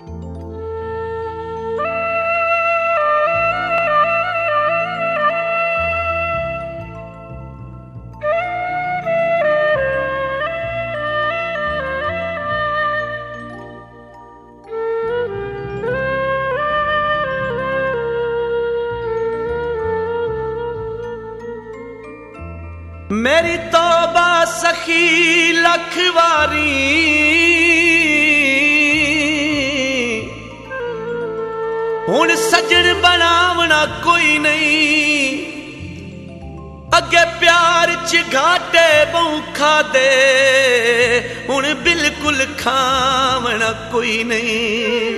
मेरी तौबा सखी लखवारी हुण सजन बनावना कोई नहीं, अगे प्यार च घाटे बहु खादे हुण बिल्कुल खावना कोई नहीं।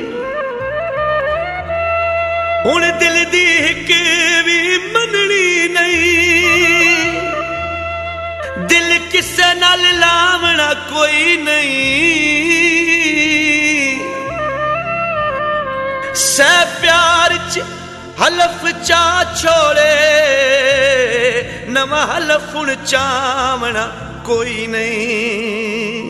हुण दिल दी हिक भी मननी नहीं, दिल किसे नाल लावना कोई नहीं। सै प्यार च हलफ चा छोड़े नवा हलफ हुण चावना कोई नहीं।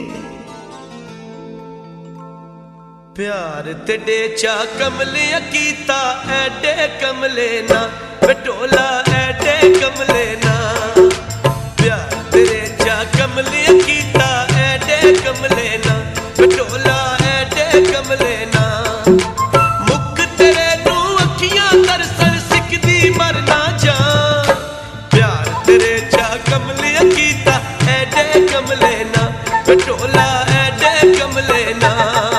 प्यार तेरे चा कमले कीता एडे कमले ना बटोला एडे कमले ना। प्यार तेरे चा कमले कीता एडे कमले ना बटोला एडे कमले ना। मुख तेरे नू अखियां तरसन सिकदी मर ना जा। प्यार तेरे चा कमले कीता एडे कमले ना बटोला एडे कमले ना।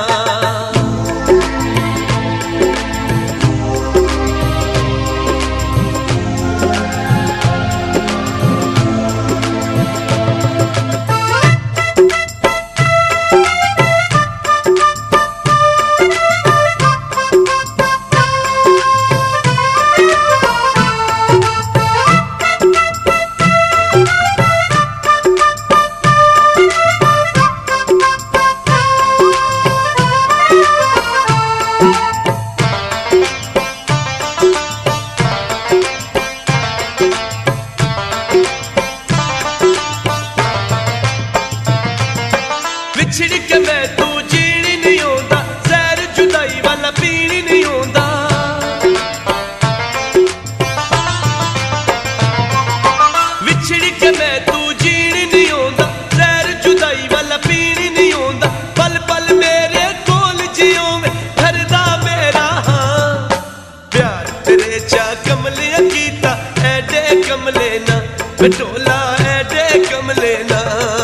बिछड़ के मैं तू जीनी नहीं होता, जहर जुदाई वाला पीनी नहीं होता। बिछड़ के मैं तू जीनी नहीं होता, जहर जुदाई वाला पीनी नहीं होता। पल पल मेरे कोल जियो में हरदा मेरा हाँ। प्यार तेरे चा कमले कीता एडे कमले ना बटोला एडे कमले ना।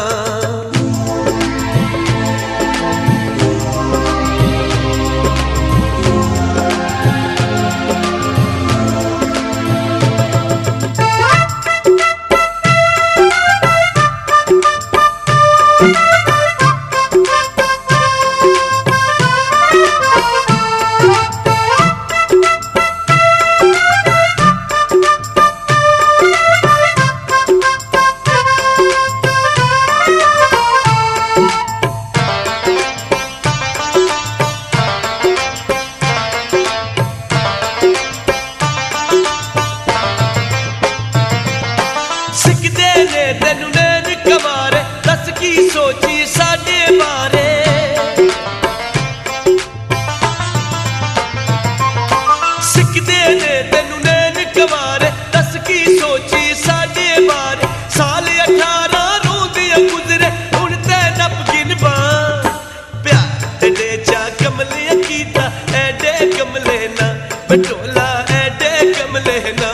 तेनू नैन कवारे दस की सोची साडे बारे। सिकदे ने तेनू नैन कवारे दस की सोची साडे बारे। साल 18 रोंदिया गुजरे हुण ते नप गिनवा। प्यार तेरे चा कमले कीता एडे कमले ना बटोला एडे कमले ना।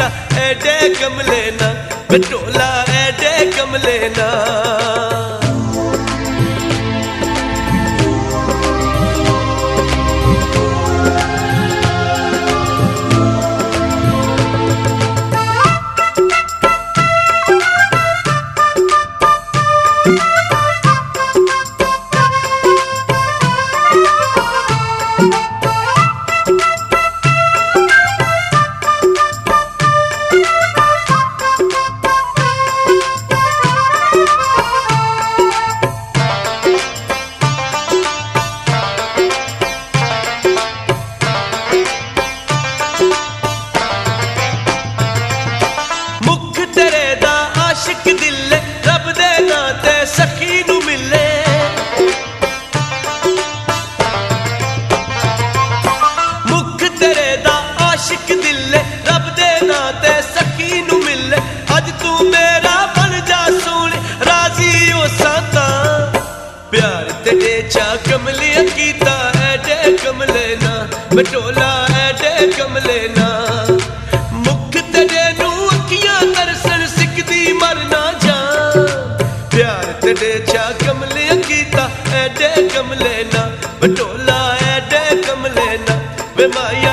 कीता एडे कमले ना बटोला एडे कमले ना आशिक दिल रब दे नां ते सखी नू मिले मुख तेरे दा आशिक दिल रब दे नां ते सखी नू मिले अज तू मेरा बन जा सोने राजी हो साता प्यार तेरे चा कमलिया कीता एडे कमले ना बटोला एडे कमले ना मुख तेरे नू अखियां तरसन सिकदी मरना जा प्यार तेरे चा कमले कीता एडे कमले ना बटोला एडे कमले ना वे माया